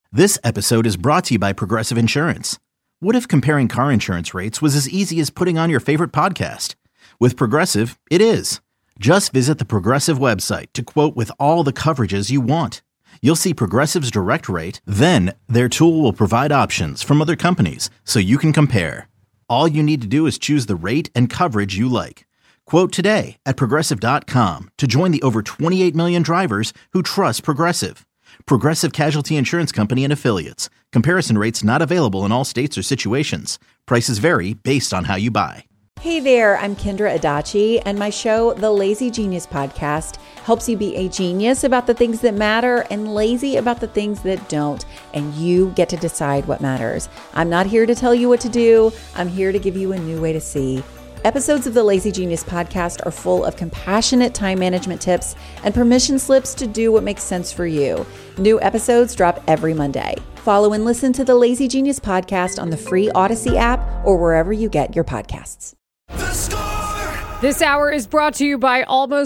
This episode is brought to you by Progressive Insurance. What if comparing car insurance rates was as easy as putting on your favorite podcast? With Progressive, it is. Just visit the Progressive website to quote with all the coverages you want. You'll see Progressive's direct rate, then their tool will provide options from other companies so you can compare. All you need to do is choose the rate and coverage you like. Quote today at Progressive.com to join the over 28 million drivers who trust Progressive. Progressive Casualty Insurance Company and Affiliates. Comparison rates not available in all states or situations. Prices vary based on how you buy. Hey there, I'm Kendra Adachi, and my show, The Lazy Genius Podcast, helps you be a genius about the things that matter and lazy about the things that don't, and you get to decide what matters. I'm not here to tell you what to do. I'm here to give you a new way to see. Episodes of the Lazy Genius Podcast are full of compassionate time management tips and permission slips to do what makes sense for you. New episodes drop every Monday. Follow and listen to the Lazy Genius Podcast on the free Odyssey app or wherever you get your podcasts. The Score! This hour is brought to you by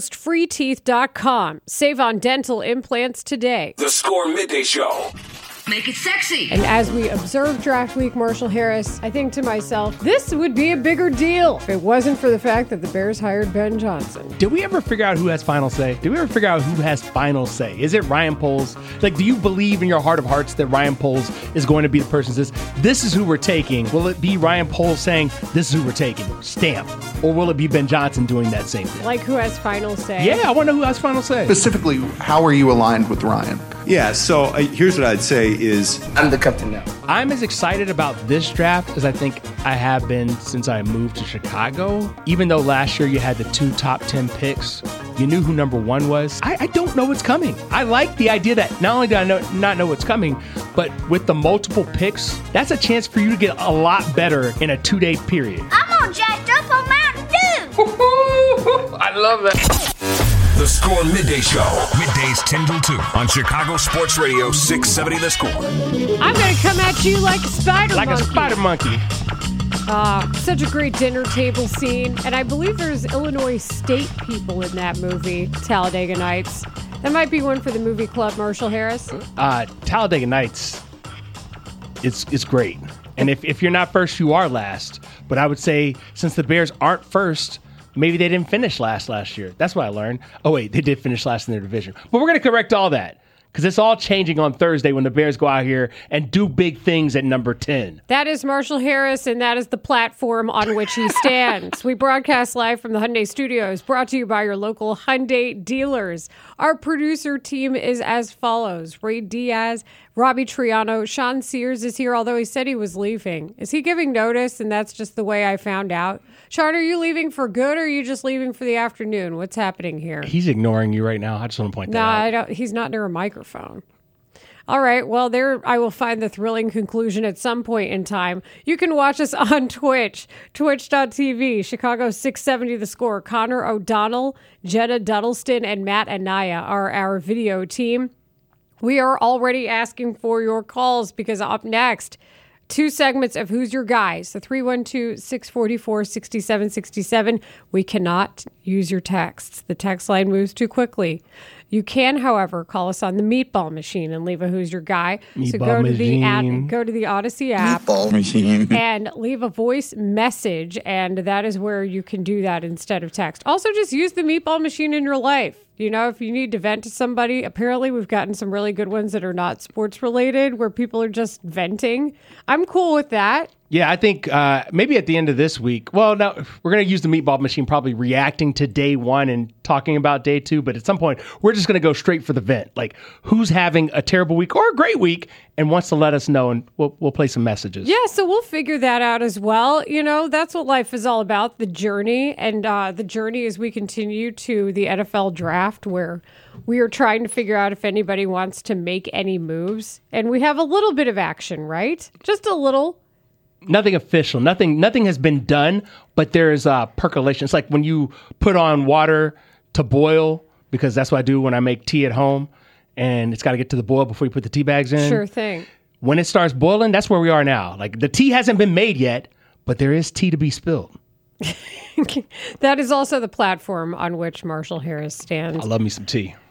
AlmostFreeTeeth.com. Save on dental implants today. The Score Midday Show. Make it sexy. And as we observe Draft Week, Marshall Harris, I think to myself, this would be a bigger deal if it wasn't for the fact that the Bears hired Ben Johnson. Did we ever figure out who has final say? Did we ever figure out who has final say? Is it Ryan Poles? Like, do you believe in your heart of hearts that Ryan Poles is going to be the person who says, this is who we're taking? Will it be Ryan Poles saying, this is who we're taking? Stamp. Or will it be Ben Johnson doing that same thing? Like, who has final say? Yeah, I want to know who has final say. Specifically, how are you aligned with Ryan? Yeah, so here's what I'd say is... I'm the captain now. I'm as excited about this draft as I think I have been since I moved to Chicago. Even though last year you had the 2 top 10 picks, you knew who number 1 was. I don't know what's coming. I like the idea that not only do I not know what's coming, but with the multiple picks, that's a chance for you to get a lot better in a 2-day period. I'm all jacked up on Mountain Dew. I love that. The Score Midday Show. Middays 10 till 2 on Chicago Sports Radio 670 The Score. I'm going to come at you like a spider Like monkey. a spider monkey. Such a great dinner table scene. And I believe there's Illinois State people in that movie, Talladega Nights. That might be one for the movie club, Marshall Harris. Talladega Nights, it's great. And if you're not first, you are last. But I would say since the Bears aren't first, maybe they didn't finish last year. That's what I learned. Oh, wait, they did finish last in their division. But we're going to correct all that because it's all changing on Thursday when the Bears go out here and do big things at number 10. That is Marshall Harris, and that is the platform on which he stands. We broadcast live from the Hyundai Studios, brought to you by your local Hyundai dealers. Our producer team is as follows. Ray Diaz, Robbie Triano, Sean Sears is here, although he said he was leaving. Is he giving notice, and that's just the way I found out? Sean, are you leaving for good, or are you just leaving for the afternoon? What's happening here? He's ignoring you right now. I just want to point that out. No, I don't. He's not near a microphone. All right. Well, there I will find the thrilling conclusion at some point in time. You can watch us on Twitch, twitch.tv, Chicago 670 The Score. Connor O'Donnell, Jenna Duddleston, and Matt Anaya are our video team. We are already asking for your calls because up next, 2 segments of Who's Your Guys, the 312-644-6767. We cannot use your texts. The text line moves too quickly. You can, however, call us on the Meatball Machine and leave a Who's Your Guy. So go to the Odyssey app and leave a voice message, and that is where you can do that instead of text. Also, just use the Meatball Machine in your life. You know, if you need to vent to somebody, apparently we've gotten some really good ones that are not sports related where people are just venting. I'm cool with that. Yeah, I think maybe at the end of this week, well, no, we're going to use the Meatball Machine probably reacting to day 1 and talking about day 2. But at some point, we're just going to go straight for the vent. Like, who's having a terrible week or a great week and wants to let us know, and we'll play some messages. Yeah, so we'll figure that out as well. You know, that's what life is all about, the journey. And the journey as we continue to the NFL draft where we are trying to figure out if anybody wants to make any moves. And we have a little bit of action, right? Just a little. Nothing official. Nothing has been done, but there's percolation. It's like when you put on water to boil, because that's what I do when I make tea at home, and it's got to get to the boil before you put the tea bags in. Sure thing. When it starts boiling, that's where we are now. Like, the tea hasn't been made yet, but there is tea to be spilled. That is also the platform on which Marshall Harris stands. I love me some tea.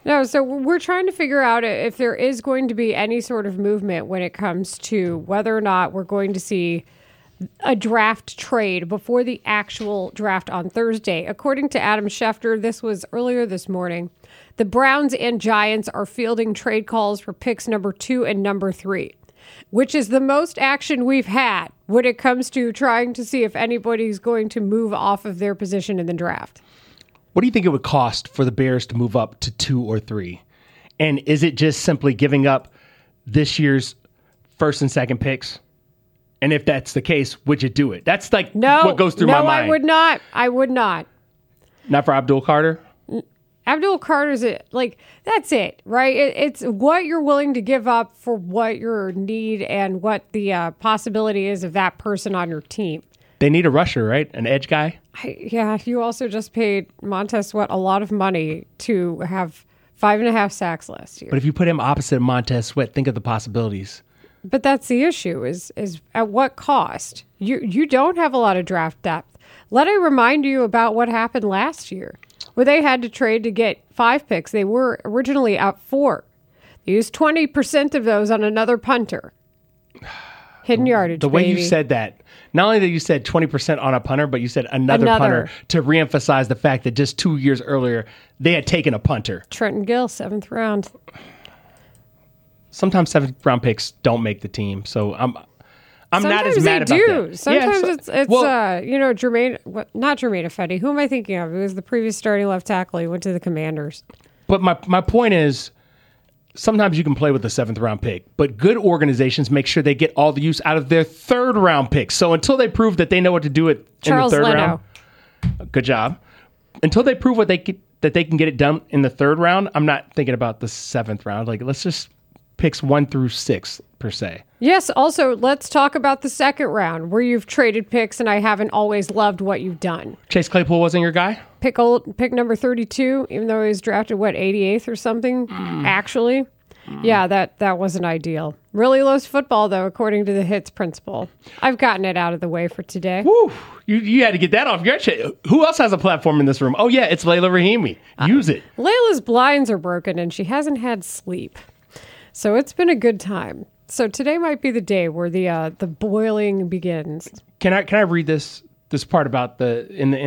No, so we're trying to figure out if there is going to be any sort of movement when it comes to whether or not we're going to see a draft trade before the actual draft on Thursday. According to Adam Schefter, this was earlier this morning, the Browns and Giants are fielding trade calls for picks number 2 and number 3, which is the most action we've had when it comes to trying to see if anybody's going to move off of their position in the draft. What do you think it would cost for the Bears to move up to 2 or 3? And is it just simply giving up this year's first and second picks? And if that's the case, would you do it? That's like what goes through my mind. No, I would not. I would not. Not for Abdul Carter? Abdul Carter's that's it, right? It's what you're willing to give up for what your need and what the possibility is of that person on your team. They need a rusher, right? An edge guy? Yeah, you also just paid Montez Sweat a lot of money to have 5.5 sacks last year. But if you put him opposite Montez Sweat, think of the possibilities. But that's the issue, is at what cost? You don't have a lot of draft depth. Let I remind you about what happened last year, where they had to trade to get 5 picks. They were originally at 4. They used 20% of those on another punter. Hidden yardage, the way baby. you said that, not only that you said 20% on a punter, but you said another punter to reemphasize the fact that just 2 years earlier, they had taken a punter. Trenton Gill, 7th round. Sometimes 7th round picks don't make the team, so I'm not as mad about that. Sometimes it's Jermaine, not Jermaine Ifedi. Who am I thinking of? It was the previous starting left tackle. He went to the Commanders. But my point is, sometimes you can play with the 7th round pick, but good organizations make sure they get all the use out of their 3rd round picks. So until they prove that they know what to do in the 3rd round, good job. Until they prove that they can get it done in the 3rd round, I'm not thinking about the 7th round. Let's just picks 1 through 6 per se. Yes. Also, let's talk about the 2nd round where you've traded picks and I haven't always loved what you've done. Chase Claypool wasn't your guy? Pick number 32, even though he was drafted, 88th or something, actually. Yeah, that wasn't ideal. Really loves football, though, according to the hits principle. I've gotten it out of the way for today. Woo! You had to get that off your chest. Who else has a platform in this room? Oh, yeah, it's Layla Rahimi. Use it. Layla's blinds are broken, and she hasn't had sleep. So it's been a good time. So today might be the day where the boiling begins. Can I read this part about the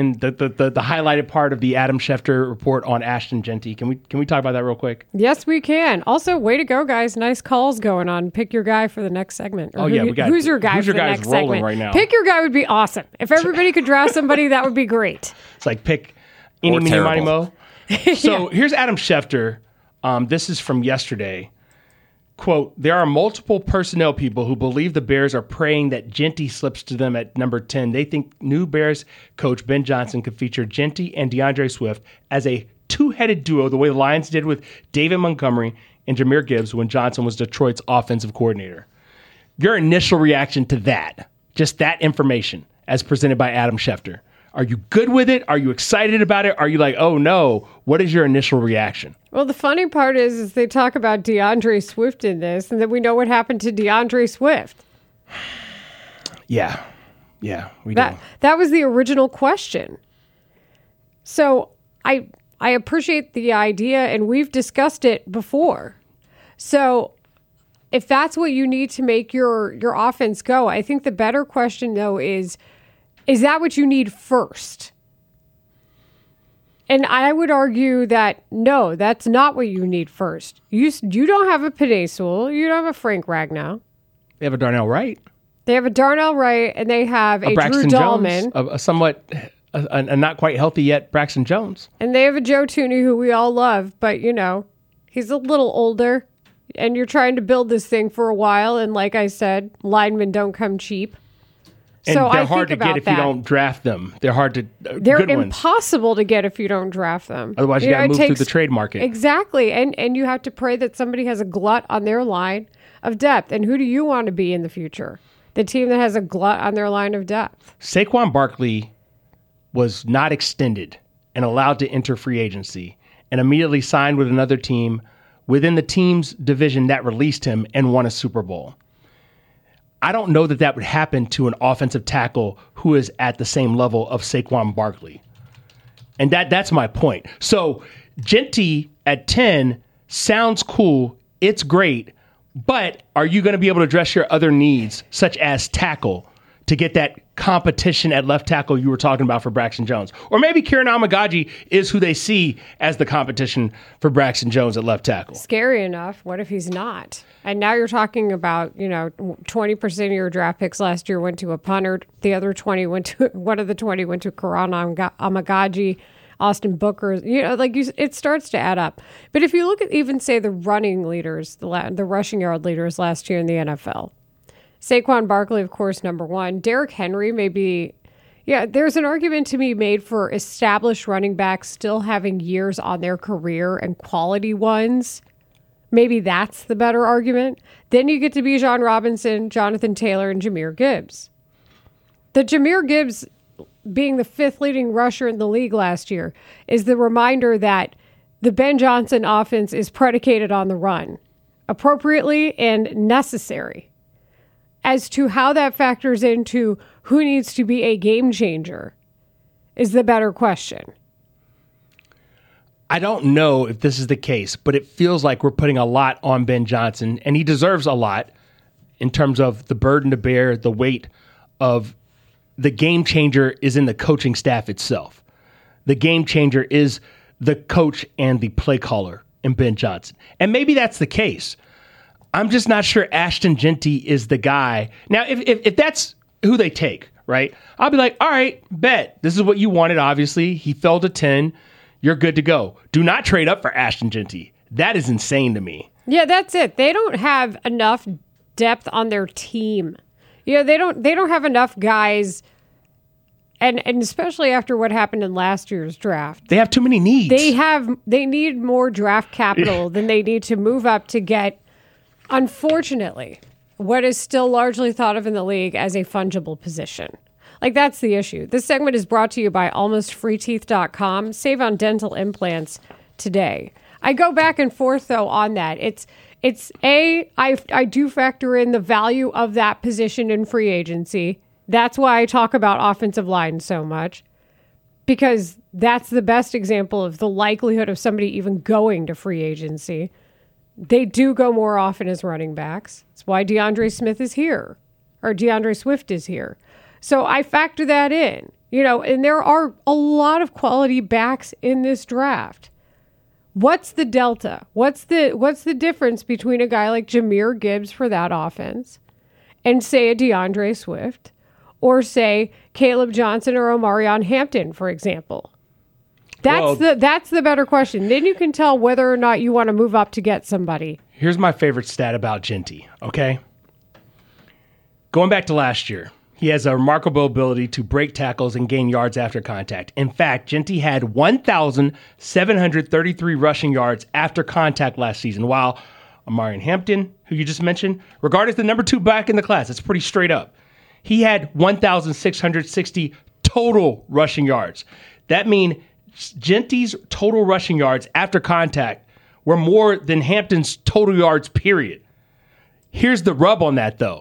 highlighted part of the Adam Schefter report on Ashton Jeanty? Can we talk about that real quick? Yes, we can. Also, way to go, guys! Nice calls going on. Pick your guy for the next segment. Or we got who's your guy? Who's for your the guy next rolling segment? Right now? Pick your guy would be awesome. If everybody could draft somebody, that would be great. It's like pick Eeny, Meeny, Miny, Mo. So here's Adam Schefter. This is from yesterday. Quote, there are multiple personnel people who believe the Bears are praying that Jeanty slips to them at number 10. They think new Bears coach Ben Johnson could feature Jeanty and DeAndre Swift as a two-headed duo, the way the Lions did with David Montgomery and Jahmyr Gibbs when Johnson was Detroit's offensive coordinator. Your initial reaction to that, just that information as presented by Adam Schefter. Are you good with it? Are you excited about it? Are you like, oh no? What is your initial reaction? Well, the funny part is they talk about DeAndre Swift in this, and then we know what happened to DeAndre Swift. Yeah, we do. That was the original question. So I appreciate the idea, and we've discussed it before. So if that's what you need to make your offense go, I think the better question, though, is that what you need first? And I would argue that, no, that's not what you need first. You don't have a Penei Sewell. You don't have a Frank Ragnow. They have a Darnell Wright. They have a Darnell Wright, and they have a Braxton Drew Dahlman. Jones, a not quite healthy yet Braxton Jones. And they have a Joe Thuney, who we all love, but, he's a little older, and you're trying to build this thing for a while, and like I said, linemen don't come cheap. And so they're hard to get if you don't draft them. They're hard to They're good impossible to get if you don't draft them. Otherwise, you got to move through the trade market. Exactly. And you have to pray that somebody has a glut on their line of depth. And who do you want to be in the future? The team that has a glut on their line of depth. Saquon Barkley was not extended and allowed to enter free agency and immediately signed with another team within the team's division that released him and won a Super Bowl. I don't know that would happen to an offensive tackle who is at the same level of Saquon Barkley. And that's my point. So Jeanty at 10 sounds cool. It's great. But are you going to be able to address your other needs, such as tackle, to get that competition at left tackle you were talking about for Braxton Jones? Or maybe Kieran Amagaji is who they see as the competition for Braxton Jones at left tackle. Scary enough. What if he's not? And now you're talking about, 20% of your draft picks last year went to a punter. The other 20 went to, one of the 20 went to Kieran Amagaji, Austin Booker. It starts to add up. But if you look at even, say, the running leaders, the rushing yard leaders last year in the NFL, Saquon Barkley, of course, number one. Derrick Henry may be, there's an argument to be made for established running backs still having years on their career and quality ones. Maybe that's the better argument. Then you get to Bijan Robinson, Jonathan Taylor, and Jahmyr Gibbs. The Jahmyr Gibbs being the fifth leading rusher in the league last year is the reminder that the Ben Johnson offense is predicated on the run, appropriately and necessary. As to how that factors into who needs to be a game changer is the better question. I don't know if this is the case, but it feels like we're putting a lot on Ben Johnson, and he deserves a lot in terms of the burden to bear, the weight of the game changer is in the coaching staff itself. The game changer is the coach and the play caller in Ben Johnson. And maybe that's the case. I'm just not sure Ashton Jeanty is the guy. Now, if that's who they take, right, I'll be like, all right, bet. This is what you wanted, obviously. He fell to 10. You're good to go. Do not trade up for Ashton Jeanty. That is insane to me. Yeah, that's it. They don't have enough depth on their team. They don't have enough guys, and especially after what happened in last year's draft. They have too many needs. They need more draft capital than they need to move up to get, unfortunately, what is still largely thought of in the league as a fungible position. That's the issue. This segment is brought to you by almostfreeteeth.com. Save on dental implants today. I go back and forth, though, on that. I do factor in the value of that position in free agency. That's why I talk about offensive line so much, because that's the best example of the likelihood of somebody even going to free agency. They do go more often as running backs. That's why DeAndre Swift is here. So I factor that in, and there are a lot of quality backs in this draft. What's the delta? What's the difference between a guy like Jahmyr Gibbs for that offense and, say, a DeAndre Swift, or, say, Caleb Johnson or Omarion Hampton, for example? That's the better question. Then you can tell whether or not you want to move up to get somebody. Here's my favorite stat about Jeanty, okay? Going back to last year, he has a remarkable ability to break tackles and gain yards after contact. In fact, Jeanty had 1,733 rushing yards after contact last season, while Omarion Hampton, who you just mentioned, regarded as the number 2 back in the class, it's pretty straight up, he had 1,660 total rushing yards. That means Jeanty's total rushing yards after contact were more than Hampton's total yards, period. Here's the rub on that, though.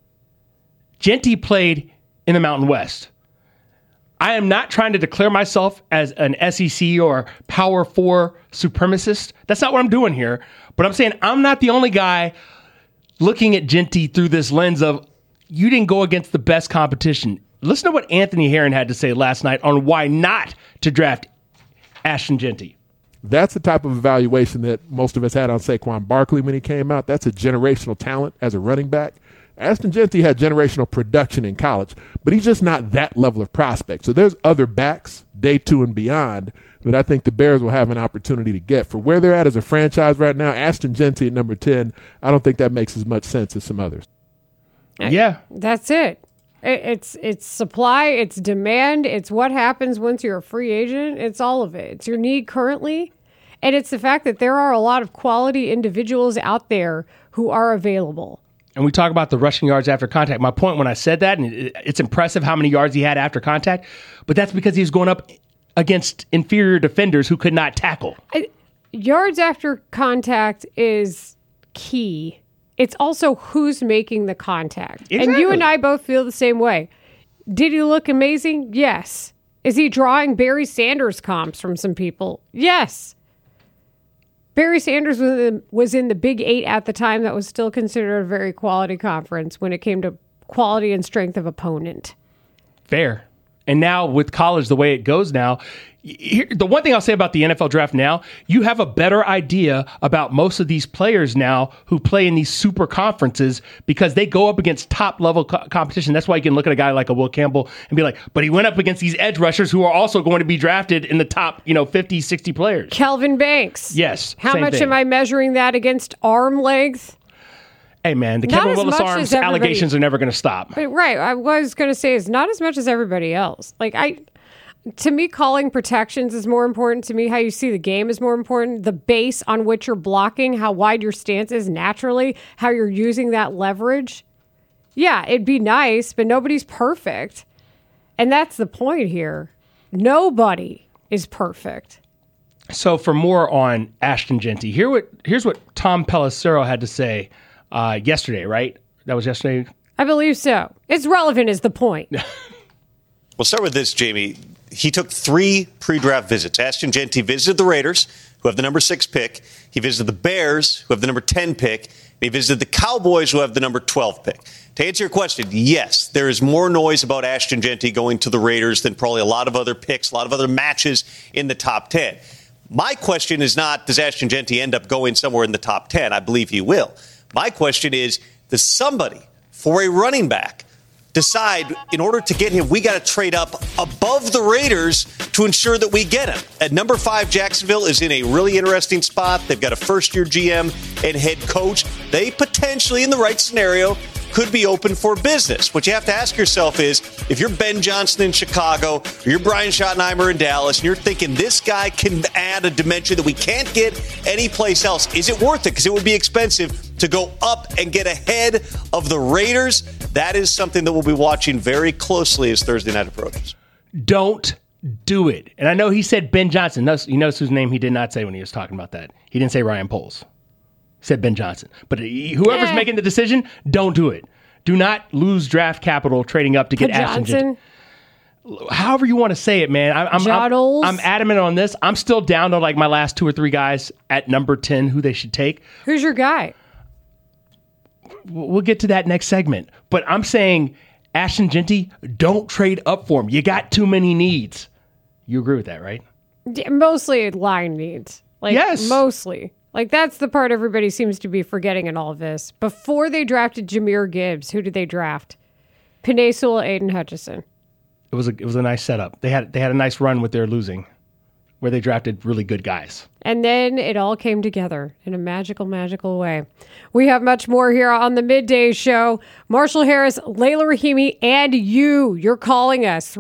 Jeanty played in the Mountain West. I am not trying to declare myself as an SEC or Power 4 supremacist. That's not what I'm doing here. But I'm saying I'm not the only guy looking at Jeanty through this lens of, you didn't go against the best competition. Listen to what Anthony Herron had to say last night on why not to draft Ashton Jeanty. That's the type of evaluation that most of us had on Saquon Barkley when he came out. That's a generational talent as a running back. Ashton Jeanty had generational production in college, but he's just not that level of prospect. So there's other backs, day 2 and beyond, that I think the Bears will have an opportunity to get. For where they're at as a franchise right now, Ashton Jeanty at number 10, I don't think that makes as much sense as some others. Yeah. That's it. It's supply, it's demand, it's what happens once you're a free agent. It's all of it. It's your need currently, and it's the fact that there are a lot of quality individuals out there who are available. And we talk about the rushing yards after contact. My point when I said that, and it's impressive how many yards he had after contact, but that's because he was going up against inferior defenders who could not tackle. Yards after contact is key. It's also who's making the contact. Exactly. And you and I both feel the same way. Did he look amazing? Yes. Is he drawing Barry Sanders comps from some people? Yes. Barry Sanders was in the Big 8 at the time. That was still considered a very quality conference when it came to quality and strength of opponent. Fair. And now with college, the way it goes now, the one thing I'll say about the NFL draft now, you have a better idea about most of these players now who play in these super conferences because they go up against top level competition. That's why you can look at a guy like a Will Campbell and be like, but he went up against these edge rushers who are also going to be drafted in the top, 50, 60 players. Kelvin Banks. Yes. How much am I measuring that against arm length? Hey, man, the Kevin Willis arms allegations are never going to stop. Right. I was going to say it's not as much as everybody else. To me, calling protections is more important. To me, how you see the game is more important. The base on which you're blocking, how wide your stance is naturally, how you're using that leverage. Yeah, it'd be nice, but nobody's perfect. And that's the point here. Nobody is perfect. So for more on Ashton Jeanty, here's what Tom Pelissero had to say yesterday, right? That was yesterday? I believe so. It's relevant is the point. We'll start with this, Jamie. He took 3 pre-draft visits. Ashton Jeanty visited the Raiders, who have the number 6 pick. He visited the Bears, who have the number 10 pick. And he visited the Cowboys, who have the number 12 pick. To answer your question, yes, there is more noise about Ashton Jeanty going to the Raiders than probably a lot of other picks, a lot of other matches in the top 10. My question is not, does Ashton Jeanty end up going somewhere in the top 10? I believe he will. My question is, does somebody, for a running back, decide in order to get him, we got to trade up above the Raiders to ensure that we get him? At number 5, Jacksonville is in a really interesting spot. They've got a first-year GM and head coach. They potentially, in the right scenario, could be open for business. What you have to ask yourself is, if you're Ben Johnson in Chicago, or you're Brian Schottenheimer in Dallas, and you're thinking this guy can add a dimension that we can't get anyplace else, is it worth it? Because it would be expensive to go up and get ahead of the Raiders. That is something that we'll be watching very closely as Thursday night approaches. Don't do it. And I know he said Ben Johnson. You notice whose name he did not say when he was talking about that. He didn't say Ryan Poles. He said Ben Johnson. But whoever's making the decision, don't do it. Do not lose draft capital trading up to get Ashton Jeanty. However you want to say it, man. I'm adamant on this. I'm still down to like my last 2 or 3 guys at number 10 who they should take. Who's your guy? We'll get to that next segment. But I'm saying, Ashton Jeanty, don't trade up for him. You got too many needs. You agree with that, right? Mostly line needs. Yes. Mostly. That's the part everybody seems to be forgetting in all of this. Before they drafted Jahmyr Gibbs, who did they draft? Penei Sewell, Aiden Hutchinson. It was a nice setup. They had a nice run with their losing, where they drafted really good guys. And then it all came together in a magical, magical way. We have much more here on the Midday Show. Marshall Harris, Layla Rahimi, and you. You're calling us.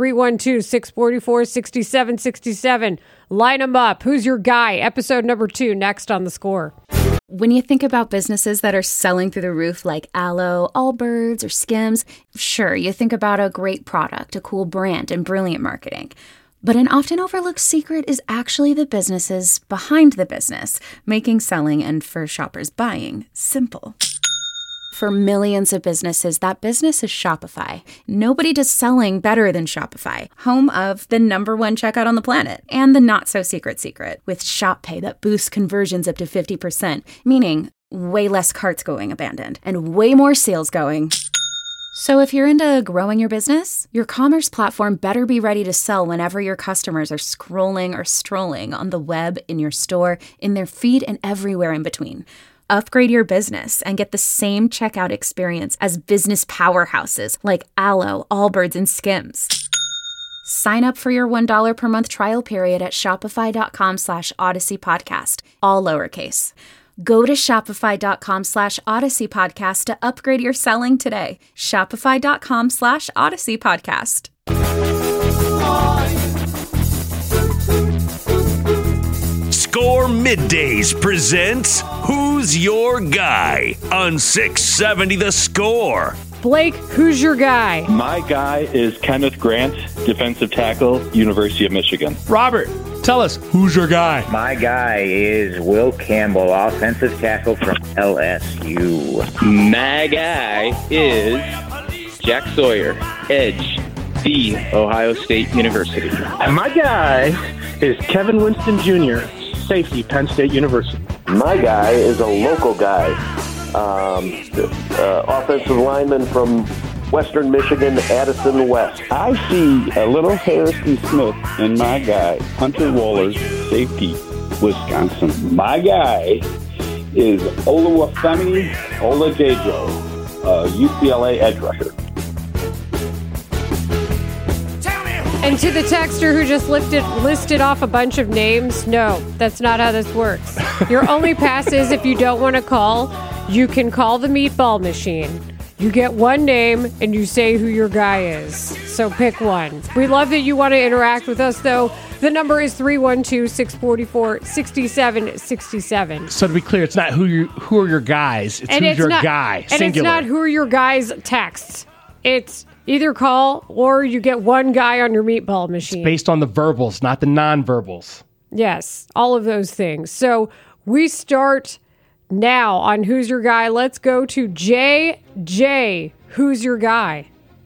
312-644-6767. Line them up. Who's your guy? Episode number 2 next on The Score. When you think about businesses that are selling through the roof like Aloe, Allbirds, or Skims, sure, you think about a great product, a cool brand, and brilliant marketing. But an often overlooked secret is actually the businesses behind the business, making selling and for shoppers buying simple. For millions of businesses, that business is Shopify. Nobody does selling better than Shopify, home of the number 1 checkout on the planet and the not-so-secret secret with Shop Pay that boosts conversions up to 50%, meaning way less carts going abandoned and way more sales going. So if you're into growing your business, your commerce platform better be ready to sell whenever your customers are scrolling or strolling on the web, in your store, in their feed, and everywhere in between. Upgrade your business and get the same checkout experience as business powerhouses like Aloe, Allbirds, and Skims. Sign up for your $1 per month trial period at shopify.com/Odyssey Podcast, all lowercase. Go to shopify.com/Odyssey Podcast to upgrade your selling today. Shopify.com/Odyssey Podcast. Score Middays presents Who's Your Guy on 670 The Score. Blake, who's your guy? My guy is Kenneth Grant, defensive tackle, University of Michigan. Robert, tell us, who's your guy? My guy is Will Campbell, offensive tackle from LSU. My guy is Jack Sawyer, edge, The Ohio State University. And my guy is Kevin Winston Jr., safety, Penn State University. My guy is a local guy. Offensive lineman from Western Michigan, Addison West. I see a little Harrison Smith in my guy, Hunter Wohlers, safety, Wisconsin. My guy is Oluwafemi Oladejo, UCLA edge rusher. And to the texter who just listed off a bunch of names, no, that's not how this works. Your only pass is if you don't want to call, you can call the meatball machine. You get one name and you say who your guy is. So pick one. We love that you want to interact with us, though. The number is 312-644-6767. So to be clear, it's not who are your guys. It's who's your guy. And singular. It's not who are your guys texts. It's either call or you get one guy on your meatball machine. It's based on the verbals, not the non-verbals. Yes, all of those things. So we start now on Who's Your Guy. Let's go to JJ. Who's your guy?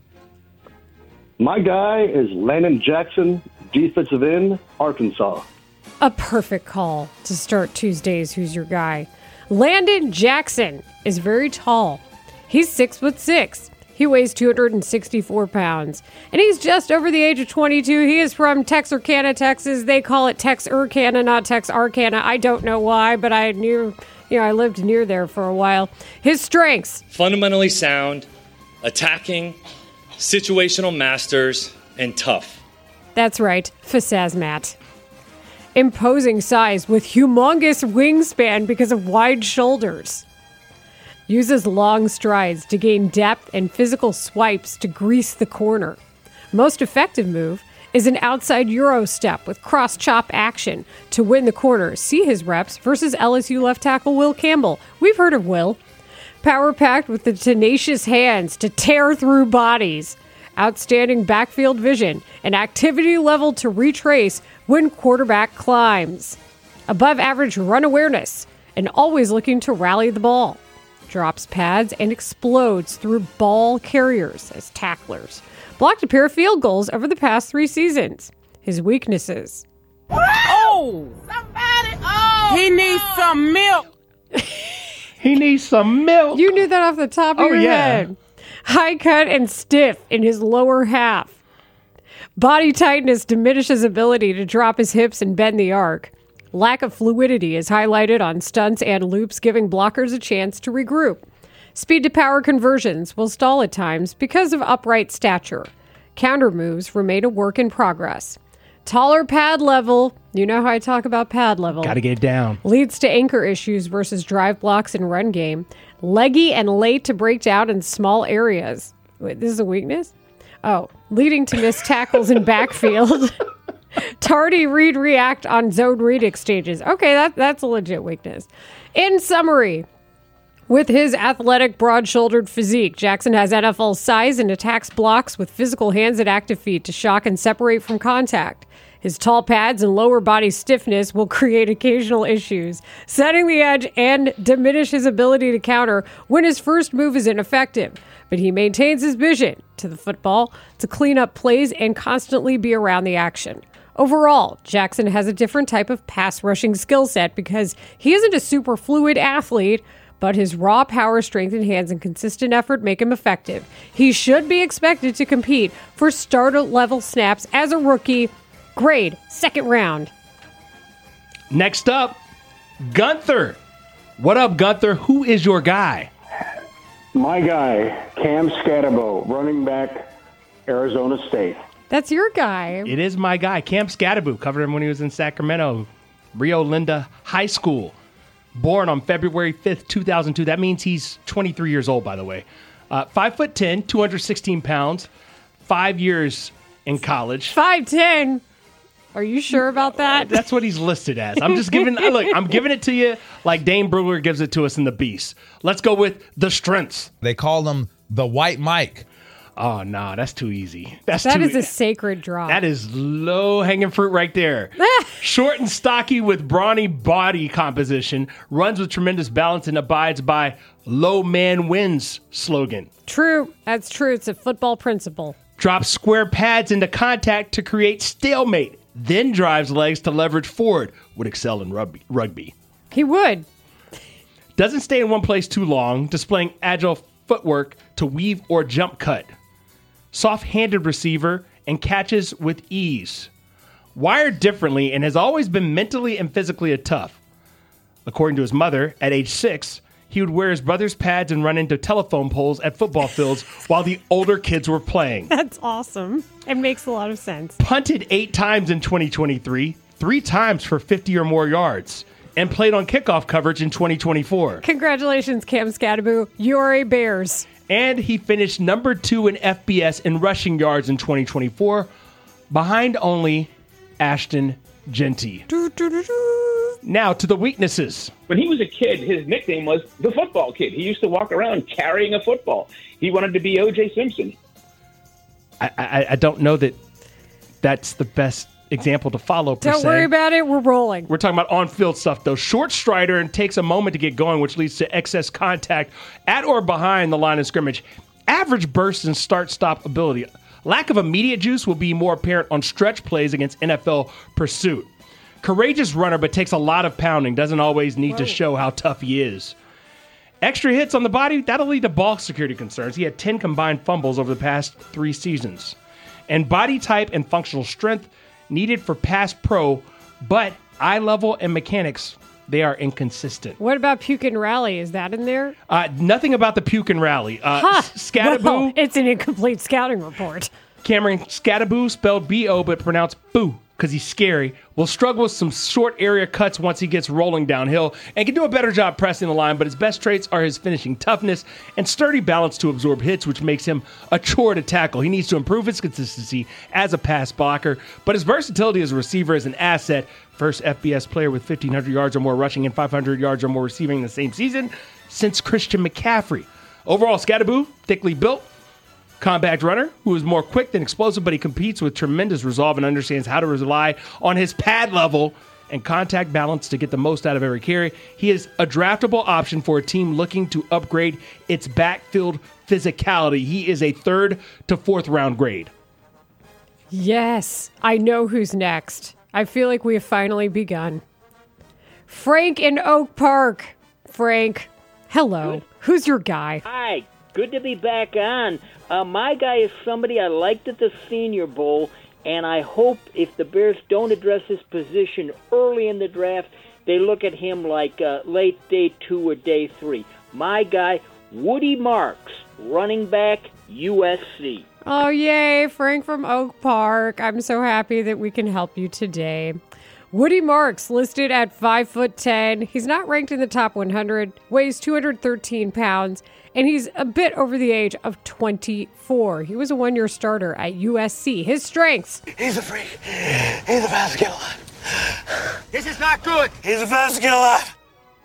My guy is Landon Jackson, defensive end, Arkansas. A perfect call to start Tuesday's Who's Your Guy. Landon Jackson is very tall. He's 6'6". He weighs 264 pounds, and he's just over the age of 22. He is from Texarkana, Texas. They call it Texarkana, not Texarkana. I don't know why, but I lived near there for a while. His strengths: fundamentally sound, attacking, situational masters, and tough. That's right, Fasazmat. Imposing size with humongous wingspan because of wide shoulders. Uses long strides to gain depth and physical swipes to grease the corner. Most effective move is an outside Euro step with cross-chop action to win the corner. See his reps versus LSU left tackle Will Campbell. We've heard of Will. Power-packed with the tenacious hands to tear through bodies. Outstanding backfield vision and activity level to retrace when quarterback climbs. Above average run awareness and always looking to rally the ball. Drops pads and explodes through ball carriers as tacklers. Blocked a pair of field goals over the past 3 seasons. His weaknesses. Oh! Somebody! Oh! He needs some milk! He needs some milk! You knew that off the top of your head. High cut and stiff in his lower half. Body tightness diminishes ability to drop his hips and bend the arc. Lack of fluidity is highlighted on stunts and loops, giving blockers a chance to regroup. Speed to power conversions will stall at times because of upright stature. Counter moves remain a work in progress. Taller pad level, you know how I talk about pad level. Got to get it down. Leads to anchor issues versus drive blocks and run game. Leggy and late to break down in small areas. Wait, this is a weakness? Oh, leading to missed tackles in backfield. Tardy read-react on zone read exchanges. Okay, that's a legit weakness. In summary, with his athletic, broad-shouldered physique, Jackson has NFL size and attacks blocks with physical hands and active feet to shock and separate from contact. His tall pads and lower body stiffness will create occasional issues, setting the edge and diminish his ability to counter when his first move is ineffective. But he maintains his vision to the football to clean up plays and constantly be around the action. Overall, Jackson has a different type of pass rushing skill set because he isn't a super fluid athlete, but his raw power, strength, and hands and consistent effort make him effective. He should be expected to compete for starter-level snaps as a rookie. Grade, 2nd round. Next up, Gunther. What up, Gunther? Who is your guy? My guy, Cam Scatterbo, running back, Arizona State. That's your guy. It is my guy, Cam Scatterbo. Covered him when he was in Sacramento, Rio Linda High School. Born on February 5th, 2002. That means he's 23 years old, by the way. 5'10", 216 pounds, 5 years in college. 5'10". Are you sure about that? That's what he's listed as. I'm just giving. Look, I'm giving it to you like Dane Brugler gives it to us in The Beast. Let's go with the strengths. They call him the White Mike. Oh, no, that's too easy. That is a sacred drop. That is low-hanging fruit right there. Short and stocky with brawny body composition, runs with tremendous balance and abides by low man wins slogan. True. That's true. It's a football principle. Drops square pads into contact to create stalemate, then drives legs to leverage forward. Would excel in rugby. He would. Doesn't stay in one place too long, displaying agile footwork to weave or jump cut. Soft-handed receiver and catches with ease. Wired differently and has always been mentally and physically tough. According to his mother, at age 6, he would wear his brother's pads and run into telephone poles at football fields while the older kids were playing. That's awesome. It makes a lot of sense. Punted 8 times in 2023, 3 times for 50 or more yards, and played on kickoff coverage in 2024. Congratulations, Cam Scadaboo. You're a Bears. And he finished number 2 in FBS in rushing yards in 2024, behind only Ashton Jeanty. Now to the weaknesses. When he was a kid, his nickname was the football kid. He used to walk around carrying a football. He wanted to be O.J. Simpson. I don't know that that's the best example to follow, per se. Don't worry about it. We're rolling. We're talking about on-field stuff, though. Short strider and takes a moment to get going, which leads to excess contact at or behind the line of scrimmage. Average burst and start-stop ability. Lack of immediate juice will be more apparent on stretch plays against NFL pursuit. Courageous runner, but takes a lot of pounding. Doesn't always need to show how tough he is. Extra hits on the body, that'll lead to ball security concerns. He had 10 combined fumbles over the past 3 seasons. And body type and functional strength needed for pass pro, but eye level and mechanics, they are inconsistent. What about puke and rally? Is that in there? Nothing about the puke and rally. Scadaboo. Well, it's an incomplete scouting report. Cameron Scadaboo, spelled B-O, but pronounced boo, because he's scary, will struggle with some short area cuts once he gets rolling downhill and can do a better job pressing the line, but his best traits are his finishing toughness and sturdy balance to absorb hits, which makes him a chore to tackle. He needs to improve his consistency as a pass blocker, but his versatility as a receiver is an asset. First FBS player with 1,500 yards or more rushing and 500 yards or more receiving in the same season since Christian McCaffrey. Overall, Scadaboo, thickly built, compact runner who is more quick than explosive, but he competes with tremendous resolve and understands how to rely on his pad level and contact balance to get the most out of every carry. He is a draftable option for a team looking to upgrade its backfield physicality. He is a 3rd to 4th round grade. Yes, I know who's next. I feel like we have finally begun. Frank in Oak Park. Frank, hello. Who's your guy? Hi, good to be back on. My guy is somebody I liked at the Senior Bowl, and I hope if the Bears don't address his position early in the draft, they look at him like late day 2 or day 3. My guy, Woody Marks, running back, USC. Oh, yay, Frank from Oak Park. I'm so happy that we can help you today. Woody Marks, listed at 5'10". He's not ranked in the top 100, weighs 213 pounds, and he's a bit over the age of 24. He was a 1-year starter at USC. His strengths. He's a freak. He's the fastest kid alive. This is not good. He's the fastest kid alive.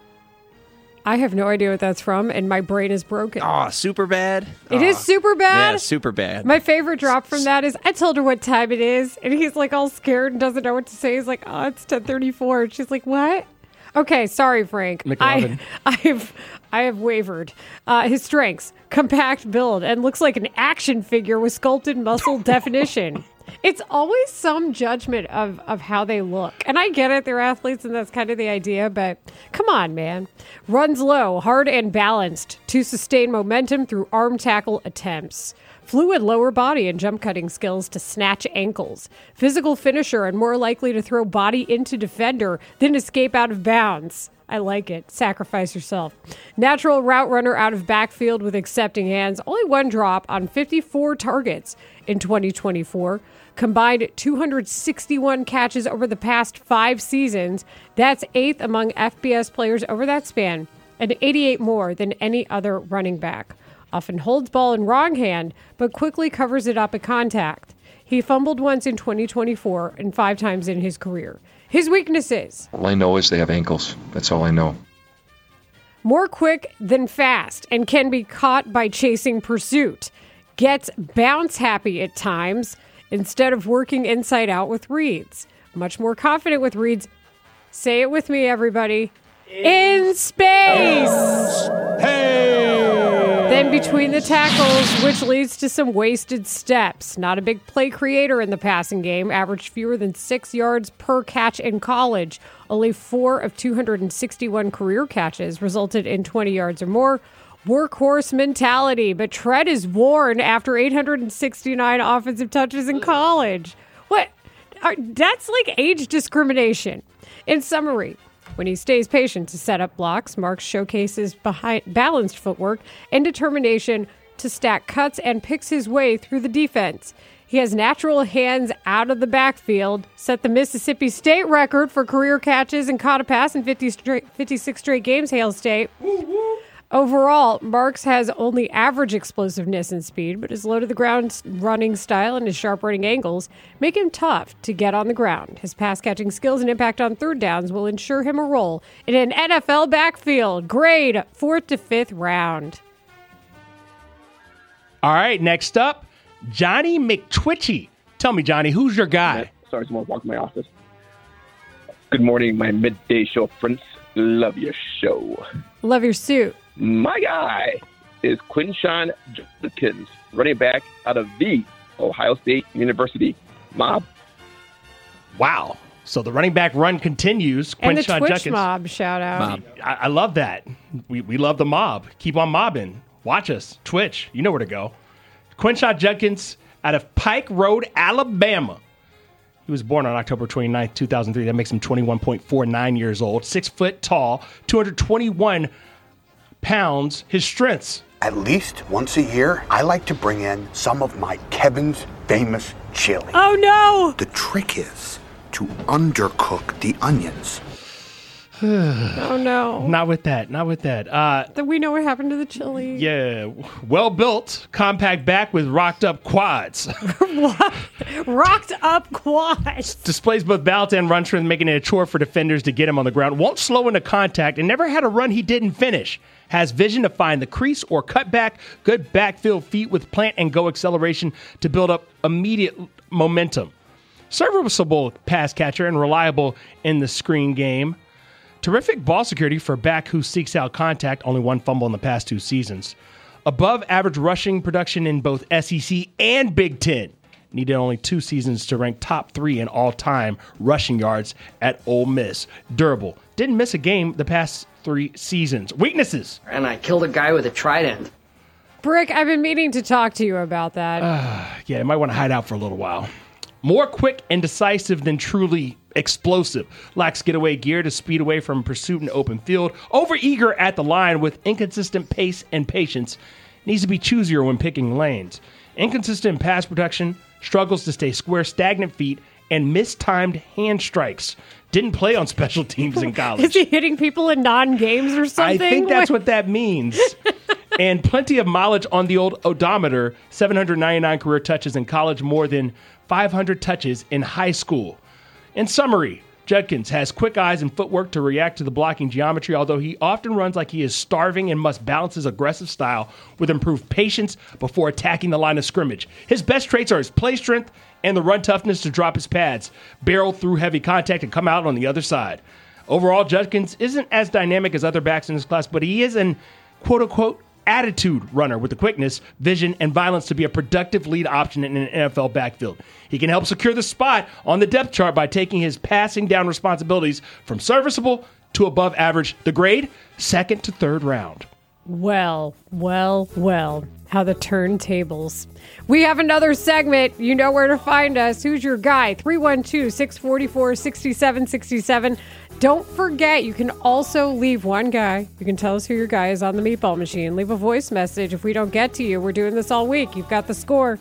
I have no idea what that's from, and my brain is broken. Oh, super bad. It is super bad? Yeah, super bad. My favorite drop from that is, I told her what time it is, and he's like all scared and doesn't know what to say. He's like, oh, it's 10:34. And she's like, what? Okay, sorry, Frank. I have wavered. His strengths, compact build, and looks like an action figure with sculpted muscle definition. It's always some judgment of how they look. And I get it, they're athletes, and that's kind of the idea, but come on, man. Runs low, hard and balanced to sustain momentum through arm tackle attempts. Fluid lower body and jump cutting skills to snatch ankles. Physical finisher and more likely to throw body into defender than escape out of bounds. I like it. Sacrifice yourself. Natural route runner out of backfield with accepting hands. Only 1 drop on 54 targets in 2024. Combined 261 catches over the past 5 seasons. That's 8th among FBS players over that span, and 88 more than any other running back. Often holds ball in wrong hand, but quickly covers it up at contact. He fumbled once in 2024 and 5 times in his career. His weaknesses. All I know is they have ankles. That's all I know. More quick than fast and can be caught by chasing pursuit. Gets bounce happy at times instead of working inside out with reads. Much more confident with reads. Say it with me, everybody. In space! Hey! Then between the tackles, which leads to some wasted steps. Not a big play creator in the passing game. Averaged fewer than 6 yards per catch in college. Only 4 of 261 career catches resulted in 20 yards or more. Workhorse mentality, but tread is worn after 869 offensive touches in college. What? That's like age discrimination. In summary, when he stays patient to set up blocks, Marks showcases balanced footwork and determination to stack cuts and picks his way through the defense. He has natural hands out of the backfield, set the Mississippi State record for career catches and caught a pass in 56 straight games, Hail State. Overall, Marks has only average explosiveness and speed, but his low-to-the-ground running style and his sharp running angles make him tough to get on the ground. His pass-catching skills and impact on third downs will ensure him a role in an NFL backfield. Grade 4th to 5th round. All right, next up, Johnny McTwitchy. Tell me, Johnny, who's your guy? Sorry, someone walked in my office. Good morning, my midday show friends. Love your show. Love your suit. My guy is Quinshon Judkins, running back out of the Ohio State University Mob. Wow. So the running back run continues. And the Quinshon Twitch Judkins. Mob shout out. I love that. We love the mob. Keep on mobbing. Watch us. Twitch. You know where to go. Quinshon Judkins out of Pike Road, Alabama. He was born on October 29th, 2003. That makes him 21.49 years old. 6 foot tall, 221 pounds. His strengths. At least once a year, I like to bring in some of my Kevin's Famous chili. Oh, no! The trick is to undercook the onions. Oh, no. Not with that. We know what happened to the chili. Yeah. Well-built, compact back with rocked-up quads. Rocked-up quads. Displays both balance and run strength, making it a chore for defenders to get him on the ground. Won't slow into contact and never had a run he didn't finish. Has vision to find the crease or cut back. Good backfield feet with plant and go acceleration to build up immediate momentum. Serviceable pass catcher and reliable in the screen game. Terrific ball security for a back who seeks out contact, only 1 fumble in the past 2 seasons. Above average rushing production in both SEC and Big Ten. Needed only 2 seasons to rank top 3 in all-time rushing yards at Ole Miss. Durable. Didn't miss a game the past 3 seasons. Weaknesses. And I killed a guy with a trident. Brick, I've been meaning to talk to you about that. Yeah, I might want to hide out for a little while. More quick and decisive than truly explosive. Lacks getaway gear to speed away from pursuit in open field. Overeager at the line with inconsistent pace and patience. Needs to be choosier when picking lanes. Inconsistent pass protection. Struggles to stay square, stagnant feet, and mistimed hand strikes. Didn't play on special teams in college. Is he hitting people in non-games or something? I think that's what that means. And plenty of mileage on the old odometer. 799 career touches in college, more than 500 touches in high school. In summary, Judkins has quick eyes and footwork to react to the blocking geometry, although he often runs like he is starving and must balance his aggressive style with improved patience before attacking the line of scrimmage. His best traits are his play strength and the run toughness to drop his pads, barrel through heavy contact, and come out on the other side. Overall, Judkins isn't as dynamic as other backs in his class, but he is an quote-unquote attitude runner with the quickness, vision, and violence to be a productive lead option in an NFL backfield. He can help secure the spot on the depth chart by taking his passing down responsibilities from serviceable to above average. The grade, 2nd to 3rd round. Well. How the turntables. We have another segment. You know where to find us. Who's your guy? 312-644-6767. Don't forget, you can also leave one guy. You can tell us who your guy is on the Meatball Machine. Leave a voice message. If we don't get to you, we're doing this all week. You've got the score.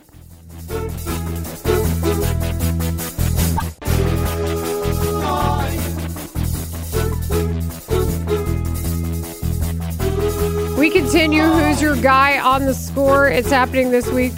We continue. Who's your guy on the score? It's happening this week.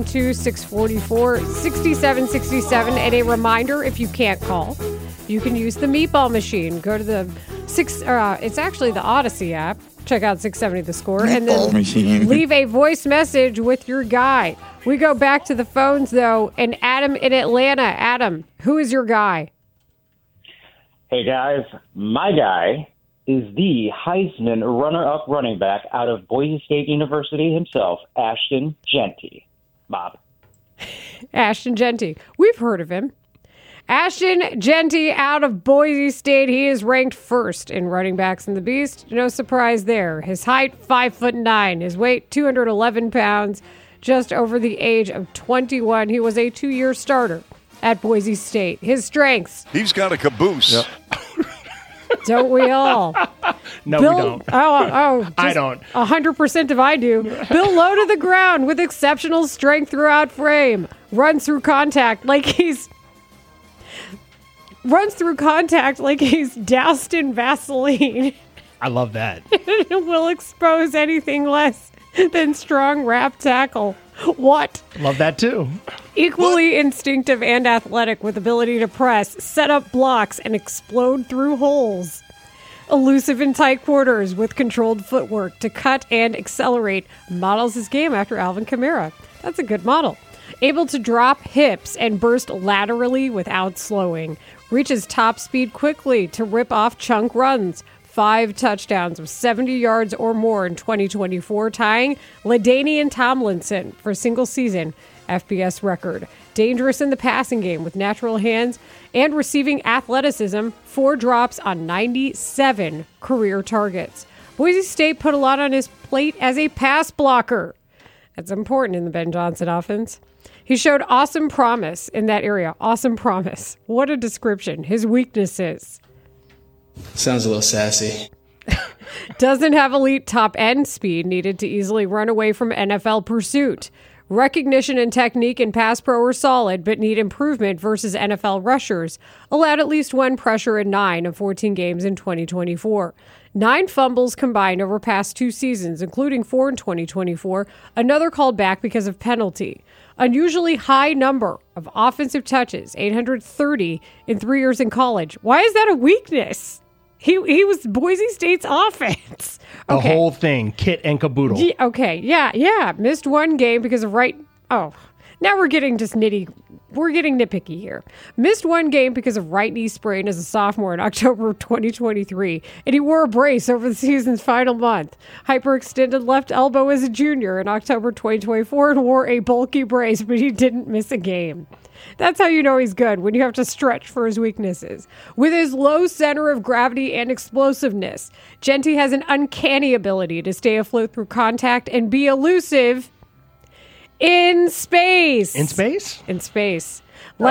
312-644-6767. And a reminder, if you can't call, you can use the Meatball Machine. Go to the it's actually the Odyssey app. Check out 670 The Score. And then leave a voice message with your guy. We go back to the phones, though. And Adam in Atlanta. Adam, who is your guy? Hey, guys. My guy is the Heisman runner-up running back out of Boise State University himself, Ashton Jeanty. Bob. Ashton Jeanty. We've heard of him. Ashton Jeanty out of Boise State. He is ranked first in running backs in the Beast. No surprise there. His height, 5'9". His weight, 211 pounds. Just over the age of 21. He was a 2-year starter at Boise State. His strengths. He's got a caboose. Yep. Don't we all? No, we don't. I don't. 100% if I do. Built low to the ground with exceptional strength throughout frame. Runs through contact like he's doused in Vaseline. I love that. Will expose anything less than strong wrap tackle. What? Love that too. Equally instinctive and athletic with ability to press, set up blocks, and explode through holes. Elusive in tight quarters with controlled footwork to cut and accelerate. Models his game after Alvin Kamara. That's a good model. Able to drop hips and burst laterally without slowing. Reaches top speed quickly to rip off chunk runs. 5 touchdowns of 70 yards or more in 2024, tying LaDainian Tomlinson for single-season FBS record. Dangerous in the passing game with natural hands and receiving athleticism, 4 drops on 97 career targets. Boise State put a lot on his plate as a pass blocker. That's important in the Ben Johnson offense. He showed awesome promise in that area. Awesome promise. What a description. His weaknesses. Sounds a little sassy. Doesn't have elite top end speed needed to easily run away from NFL pursuit. Recognition and technique in pass pro are solid, but need improvement versus NFL rushers. Allowed at least 1 pressure in 9 of 14 games in 2024. 9 fumbles combined over past 2 seasons, including 4 in 2024. Another called back because of penalty. Unusually high number of offensive touches, 830 in 3 years in college. Why is that a weakness? He was Boise State's offense. The whole thing, kit and caboodle. Yeah. Missed 1 game because of now we're getting just we're getting nitpicky here. Missed 1 game because of right knee sprain as a sophomore in October of 2023, and he wore a brace over the season's final month. Hyperextended left elbow as a junior in October 2024 and wore a bulky brace, but he didn't miss a game. That's how you know he's good, when you have to stretch for his weaknesses. With his low center of gravity and explosiveness, Jeanty has an uncanny ability to stay afloat through contact and be elusive in space. In space? In space.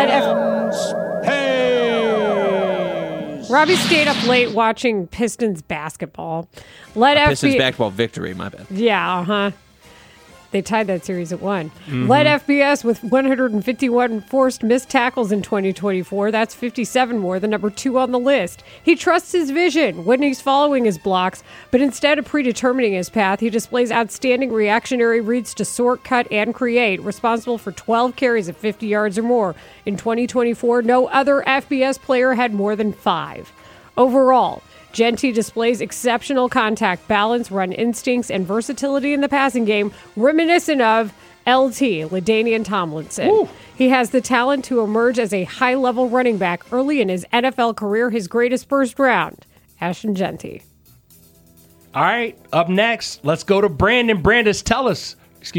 Robbie stayed up late watching Pistons basketball. Pistons basketball victory, my bad. Yeah, They tied that series at 1. Led FBS with 151 forced missed tackles in 2024. That's 57 more than number 2 on the list. He trusts his vision when he's following his blocks, but instead of predetermining his path, he displays outstanding reactionary reads to sort, cut, and create, responsible for 12 carries of 50 yards or more. In 2024, no other FBS player had more than 5. Overall, Jeanty displays exceptional contact balance, run instincts, and versatility in the passing game, reminiscent of LT, LaDainian Tomlinson. Ooh. He has the talent to emerge as a high-level running back early in his NFL career, his greatest first round, Ashton Jeanty. All right, up next, let's go to Brandon. Brandon, tell us,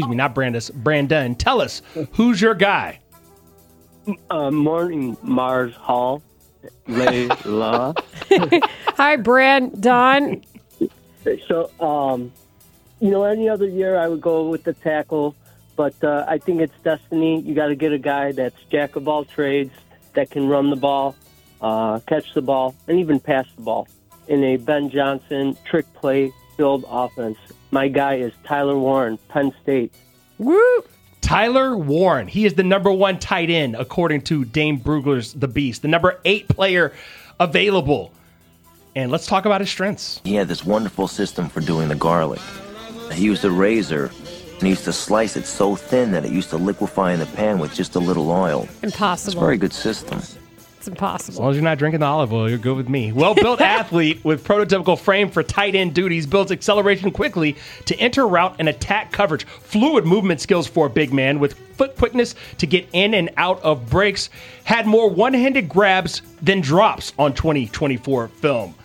who's your guy? Morning, Mars Hall. Layla. Hi, Brandon. So, any other year I would go with the tackle, but I think it's destiny. You got to get a guy that's jack of all trades, that can run the ball, catch the ball, and even pass the ball in a Ben Johnson trick play filled offense. My guy is Tyler Warren, Penn State. Woo! Tyler Warren. He is the number 1 tight end, according to Dane Brugler's The Beast, the number 8 player available. And let's talk about his strengths. He had this wonderful system for doing the garlic. He used a razor, and he used to slice it so thin that it used to liquefy in the pan with just a little oil. Impossible. It's a very good system. It's impossible. As long as you're not drinking the olive oil, you're good with me. Well-built athlete with prototypical frame for tight end duties, builds acceleration quickly to enter route and attack coverage. Fluid movement skills for a big man with foot quickness to get in and out of breaks. Had more one-handed grabs than drops on 2024 film.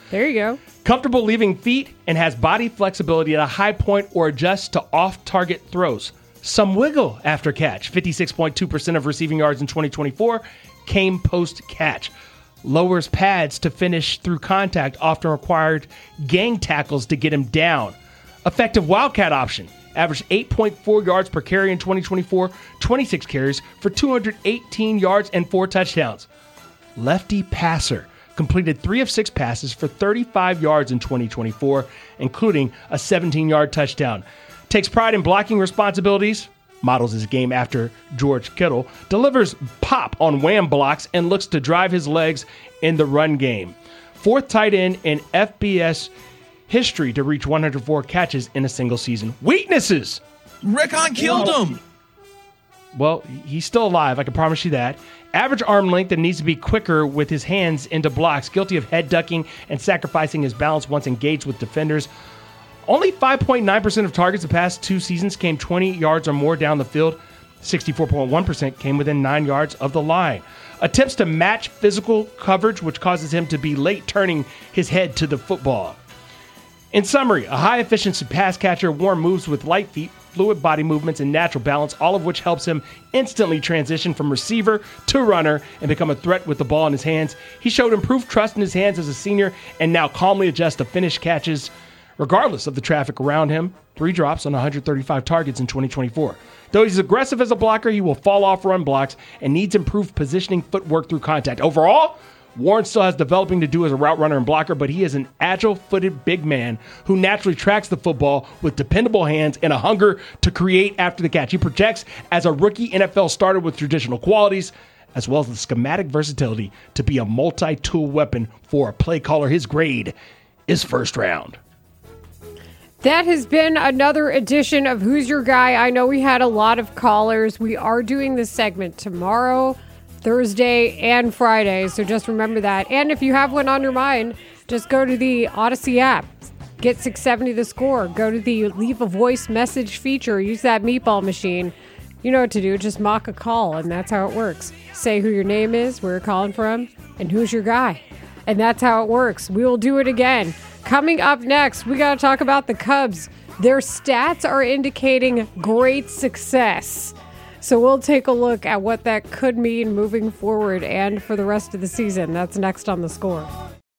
There you go. Comfortable leaving feet and has body flexibility at a high point or adjusts to off-target throws. Some wiggle after catch. 56.2% of receiving yards in 2024 came post-catch. Lowers pads to finish through contact, often required gang tackles to get him down. Effective wildcat option. Averaged 8.4 yards per carry in 2024, 26 carries for 218 yards and 4 touchdowns. Lefty passer. Completed 3 of 6 passes for 35 yards in 2024, including a 17-yard touchdown. Takes pride in blocking responsibilities, models his game after George Kittle, delivers pop on wham blocks, and looks to drive his legs in the run game. 4th tight end in FBS history to reach 104 catches in a single season. Weaknesses! Rickon killed him! Well, he's still alive, I can promise you that. Average arm length and needs to be quicker with his hands into blocks. Guilty of head ducking and sacrificing his balance once engaged with defenders. Only 5.9% of targets the past 2 seasons came 20 yards or more down the field. 64.1% came within 9 yards of the line. Attempts to match physical coverage, which causes him to be late turning his head to the football. In summary, a high-efficiency pass catcher, warm moves with light feet, fluid body movements, and natural balance, all of which helps him instantly transition from receiver to runner and become a threat with the ball in his hands. He showed improved trust in his hands as a senior and now calmly adjusts to finish catches regardless of the traffic around him. 3 drops on 135 targets in 2024. Though he's aggressive as a blocker, he will fall off run blocks and needs improved positioning footwork through contact. Overall, Warren still has developing to do as a route runner and blocker, but he is an agile-footed big man who naturally tracks the football with dependable hands and a hunger to create after the catch. He projects as a rookie NFL starter with traditional qualities, as well as the schematic versatility to be a multi-tool weapon for a play caller. His grade is 1st round. That has been another edition of Who's Your Guy? I know we had a lot of callers. We are doing this segment tomorrow, Thursday, and Friday, so just remember that. And if you have one on your mind, just go to the Odyssey app. Get 670 The Score. Go to the leave a voice message feature. Use that meatball machine. You know what to do. Just mock a call, and that's how it works. Say who your name is, where you're calling from, and who's your guy. And that's how it works. We will do it again. Coming up next, we got to talk about the Cubs. Their stats are indicating great success. So we'll take a look at what that could mean moving forward and for the rest of the season. That's next on The Score.